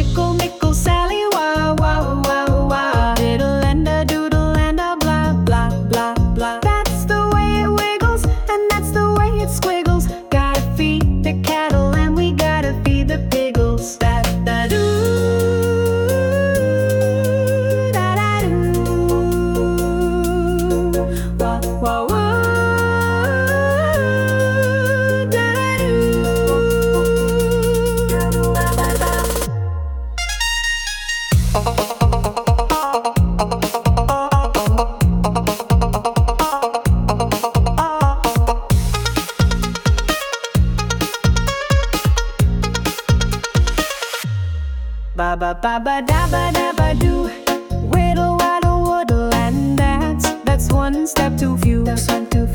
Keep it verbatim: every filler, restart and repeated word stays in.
Mickle, mickle, Sally, wah, wah, wah, wah. Diddle and a doodle and a blah, blah, blah, blah. That's the way it wiggles, and that's the way it squiggles. Gotta feed the cattle, and we gotta feed the piggles. Da da doo, da da doo. Wah, wah, wah. Ba ba ba ba da ba da ba do. Whittle waddle waddle, and that's that's one step too few. That's one too